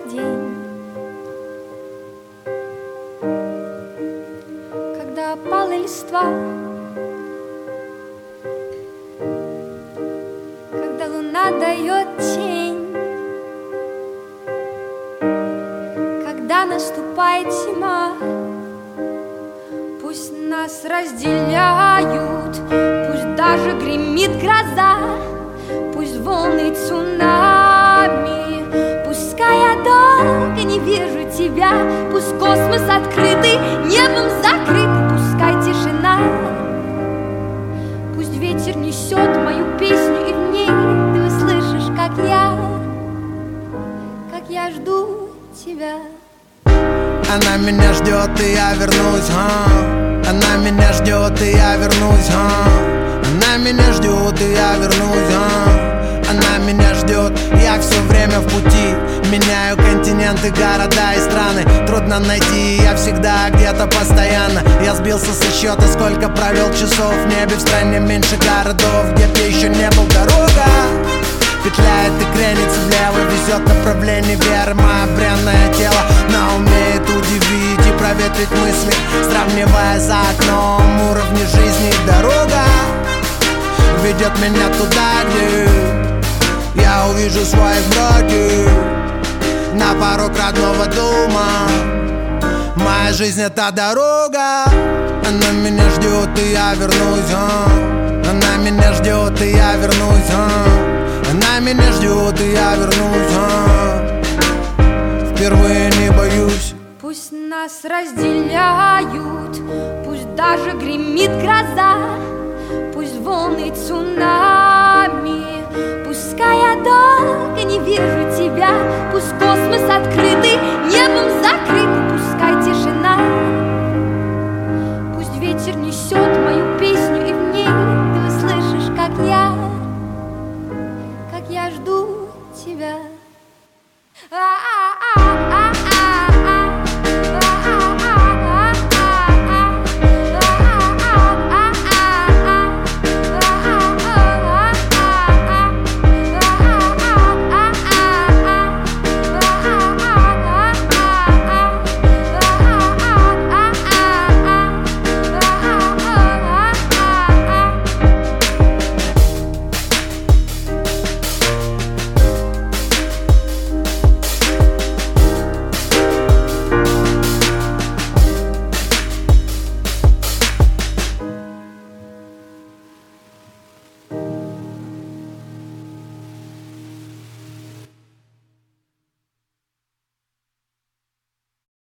день, когда опала листва, когда луна дает тень, когда наступает зима. Пусть нас разделяют, пусть даже гремит гроза, пусть волны цунами, пускай я долго не вижу тебя, пусть космос открытый, небом закрыт, пускай тишина, пусть ветер несет мою песню, и в ней ты услышишь, как я жду тебя. Она меня ждет, и я вернусь, Она меня ждет, и я вернусь, Она меня ждет, и я вернусь, Она меня ждет, я все время в пути. Меняю континенты, города и страны. Трудно найти, я всегда где-то постоянно. Я сбился со счета, сколько провел часов в небе. В стране меньше городов, где б я еще не был. Дорога петляет и кренится влево, везет направление веры. Мое бренное тело, но умеет удивить и проветрить мысли, сравнивая за окном уровни жизни. Дорога ведет меня туда, где я увижу своих братьев на порог родного дома. Моя жизнь — это дорога. Она меня ждет, и я вернусь, Она меня ждет, и я вернусь, Она меня ждет, и я вернусь, Впервые не боюсь. Пусть нас разделяют, пусть даже гремит гроза, пусть волны цунами, пускай я долго не вижу тебя, пусть